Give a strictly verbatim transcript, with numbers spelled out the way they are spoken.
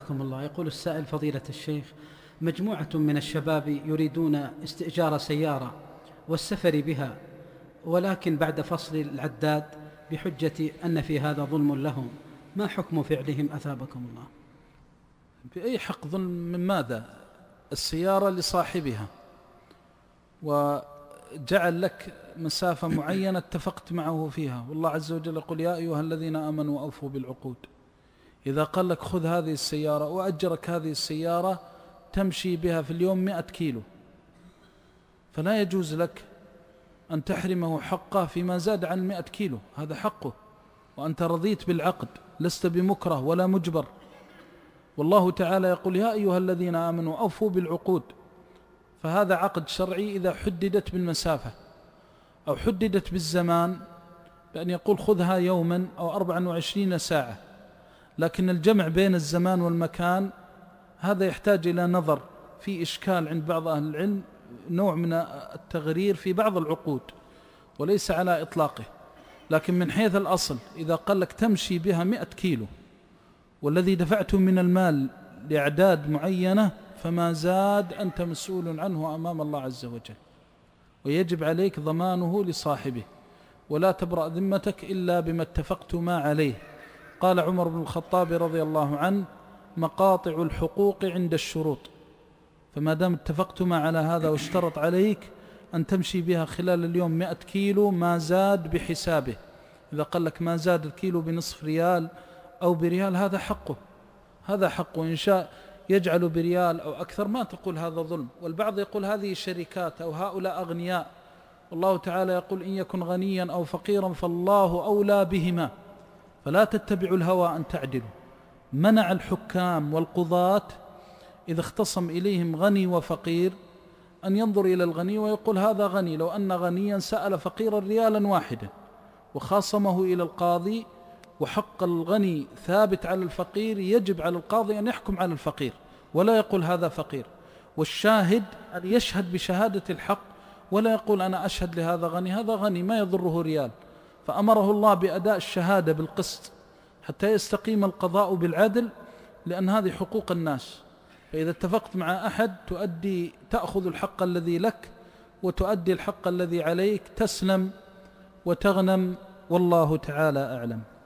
أثابكم الله. يقول السائل: فضيلة الشيخ، مجموعة من الشباب يريدون استئجار سيارة والسفر بها، ولكن بعد فصل العداد بحجة أن في هذا ظلم لهم، ما حكم فعلهم أثابكم الله؟ بأي حق ظلم؟ من ماذا؟ السيارة لصاحبها وجعل لك مسافة معينة اتفقت معه فيها، والله عز وجل يقول: يا أيها الذين آمنوا أوفوا بالعقود. إذا قال لك خذ هذه السيارة وأجرك هذه السيارة تمشي بها في اليوم مئة كيلو، فلا يجوز لك أن تحرمه حقه فيما زاد عن مئة كيلو، هذا حقه، وأنت رضيت بالعقد، لست بمكره ولا مجبر. والله تعالى يقول: يا أيها الذين آمنوا أوفوا بالعقود. فهذا عقد شرعي إذا حددت بالمسافة أو حددت بالزمان، بأن يقول خذها يوما أو أربعا وعشرين ساعة، لكن الجمع بين الزمان والمكان هذا يحتاج إلى نظر، في إشكال عند بعض أهل العلم، نوع من التغرير في بعض العقود وليس على إطلاقه. لكن من حيث الأصل إذا قال لك تمشي بها مئة كيلو والذي دفعته من المال لأعداد معينة، فما زاد أنت مسؤول عنه أمام الله عز وجل، ويجب عليك ضمانه لصاحبه، ولا تبرأ ذمتك إلا بما اتفقتما عليه. قال عمر بن الخطاب رضي الله عنه: مقاطع الحقوق عند الشروط. فما دام اتفقتما على هذا واشترط عليك أن تمشي بها خلال اليوم مئة كيلو، ما زاد بحسابه. إذا قال لك ما زاد الكيلو بنصف ريال أو بريال، هذا حقه، هذا حقه. إن شاء يجعل بريال أو أكثر ما تقول هذا ظلم. والبعض يقول هذه شركات أو هؤلاء أغنياء، والله تعالى يقول: إن يكن غنيا أو فقيرا فالله أولى بهما فلا تتبعوا الهوى أن تعدلوا. منع الحكام والقضاة إذا اختصم إليهم غني وفقير أن ينظر إلى الغني ويقول هذا غني. لو أن غنيا سأل فقيرا ريالا واحدا وخاصمه إلى القاضي وحق الغني ثابت على الفقير، يجب على القاضي أن يحكم على الفقير ولا يقول هذا فقير، والشاهد أن يشهد بشهادة الحق ولا يقول أنا أشهد لهذا غني، هذا غني ما يضره ريال. فأمره الله بأداء الشهادة بالقسط حتى يستقيم القضاء بالعدل، لأن هذه حقوق الناس. فإذا اتفقت مع أحد تؤدي تأخذ الحق الذي لك وتؤدي الحق الذي عليك، تسلم وتغنم، والله تعالى أعلم.